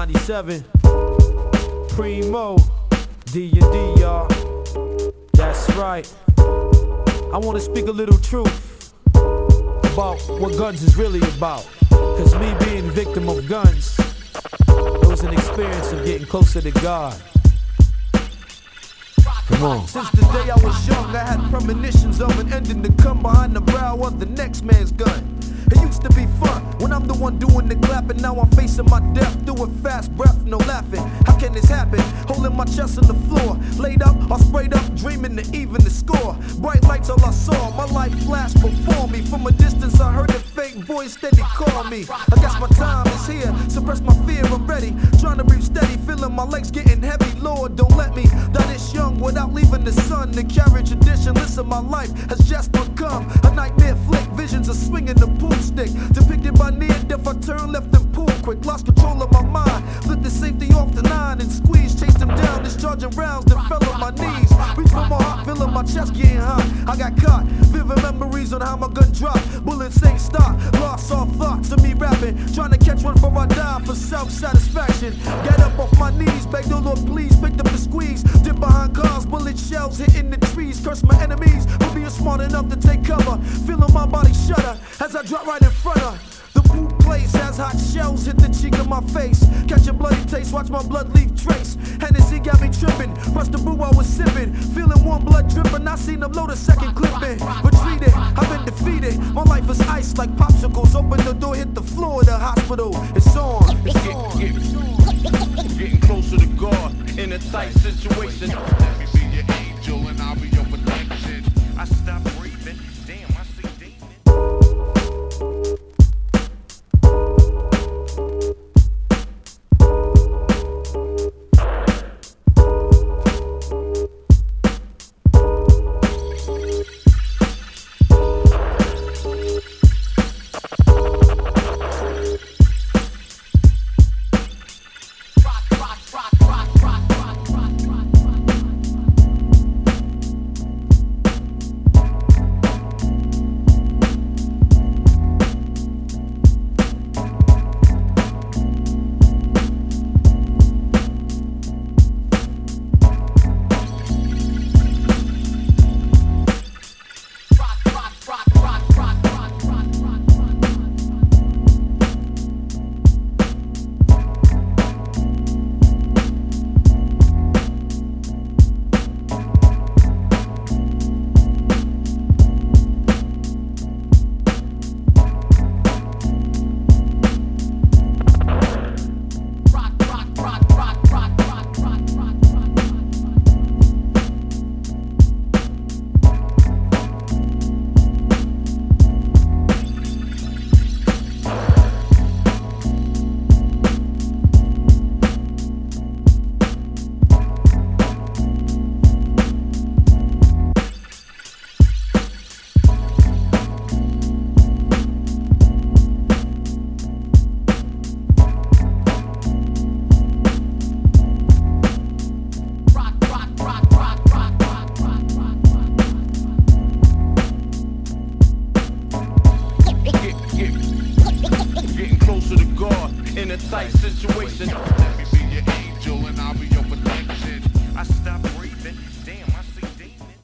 97. Primo, D&D, y'all. That's right. I want to speak a little truth about what guns is really about. Cause me being victim of guns, it was an experience of getting closer to God. Come on. Since the day I was young, I had premonitions of an ending to come behind the brow of the next man's gun. It used to be fun when I'm the one doing the clapping. Now I'm facing my death, doing fast breath, no laughing. How can this happen? Holding my chest on the floor, laid up or sprayed up, dreaming to even the score. Bright lights all I saw, my life flashed before me. From a distance I heard a fake voice steady call me. I guess my time is here, suppress my fear, I'm ready. Trying to breathe steady, feeling my legs getting heavy. Lord, don't let me die this young without leaving the sun. The carriage tradition, listen, my life has just become a nightmare flick. Visions of swinging the pool stick, depicted by near death. I turn left and pull quick, lost control of my mind. Flipped the safety off the 9 and squeezed, chased him down, discharging rounds that fell on my knees. Reach for my heart, feeling my chest getting hot. I got caught, vivid memories on how my gun dropped. Bullets ain't stop, lost all thoughts of me rapping, trying to catch one before I die for self-satisfaction. Get up off my knees, beg the Lord please, picked up the squeeze, dip behind cars, bullet shells hitting the trees. Curse my enemies for being smart enough to take cover, feeling my body shudder as I drop right in front of the boot place. As hot shells hit the cheek of my face, catch a bloody taste, watch my blood leave trace. Hennessy got me tripping, rushed the brew I was sipping, feeling warm blood dripping. I seen them load a second clipping, retreated, I've been defeated. My life is ice like popsicles, open the door, hit the floor of the hospital. It's on, it's on. Getting closer to God in a tight situation. Let me be your angel and I'll be your protection. I stop breathing, damn, I see in a tight situation.